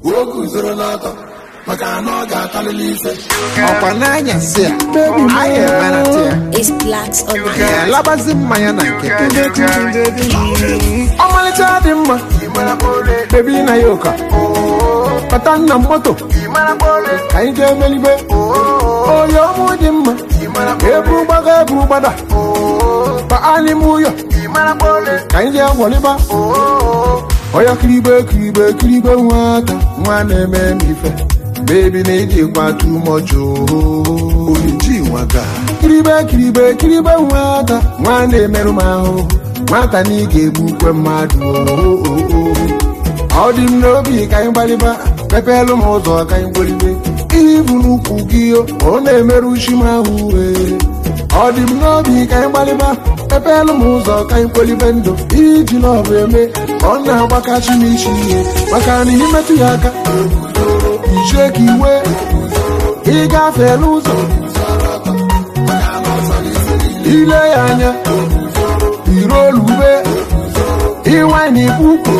It's blacks on the baby na yoka patana moto kaije melibe oh yo mudimma ebru bada pa alimuyo kaije woliba oya kiribe nwata nwane memife baby need kwa too much oniji waga kiribe nwata nwane merumaho nwata ni gegbukwe mmadu all them no be kain baliba pepelu mozo kain bolibe even ukugio one merushi mahuwe all them no be kain baliba pepelu mozo kain bolibendo iji love me ona wakachi nishiye makani himetu yaka isheki we iga feluzo ile yanya irolube iwani buku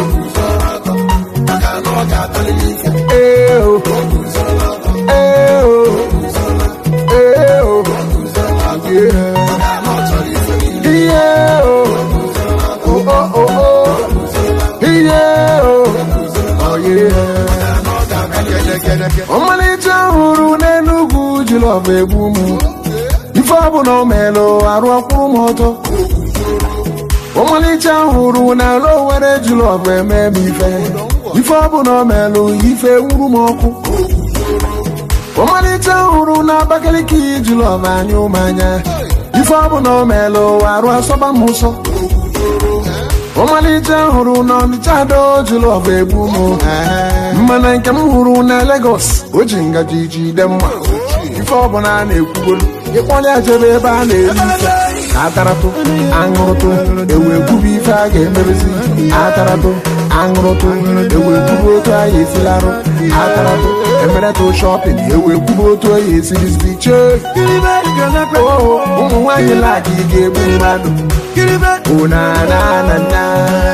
Omalicha huru n'Enugu ji love egbu m ife ọbụ na omelo arụ ọkwụrụ m ọtọ Omalicha huru na Owerri ji love eme m ife ọbụ na omelo ife wuru m ọkụ Omalicha huru na Abakaliki ji love anyụ m anya ife ọbụ na omelo arụ asọba m ụsọ Omalicha huru na Ọnịcha do ji love egbu m mana nke m hụrụ na Lagos o ji ngaji jide mma ife ọbụla a na-ekwugolu ịkpọnye ajebe ebe a na-eri ife ataratụ aṅụrụtụ ewe kwubu ife a ga-emerezi ataratụ aṅụrụtụ ewe kwubu otu anyị esilarụ ataratụ emeretụ shọpịn ewe kwubu otu anyị esirizi chee ụmụ nwaanyị laki ga-egbu mmadụ onanana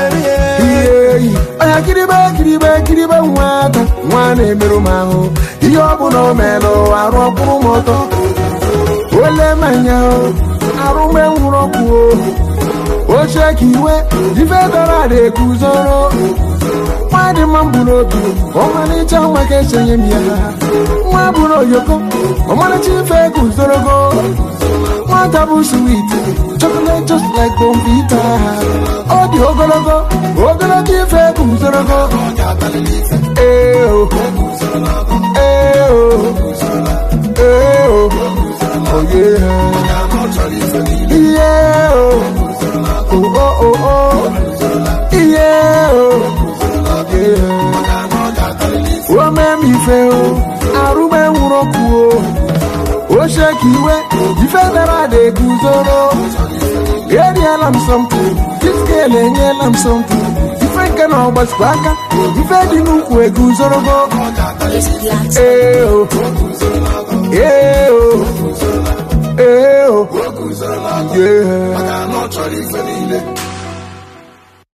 oya kiribe nwata nwa na-emerụ m ahụ ihe ọ bụ na o melụ arụ ọkpụrụ m ọtọ ole manya arụme nwụrụ ọkụ oche ka iwe ife dọrọ ada ekuzoro nwa dị mma mbụ n'obi ọmalịcha nwa ka esenye m ya nwa bụrụ oyoko ọmalịcha ife ekuzorogo nwata bụ sweet chocolate just like bombita ọ dị ogologo ife ekuzorogo oh yeah arụme nwụrụ ọkụ oche iwe ife dara ada ekuzoro eriela m something this girl enyela m something ife nke na ọgbazikwa aka ife dị n'ukwu ekuzorogo yeah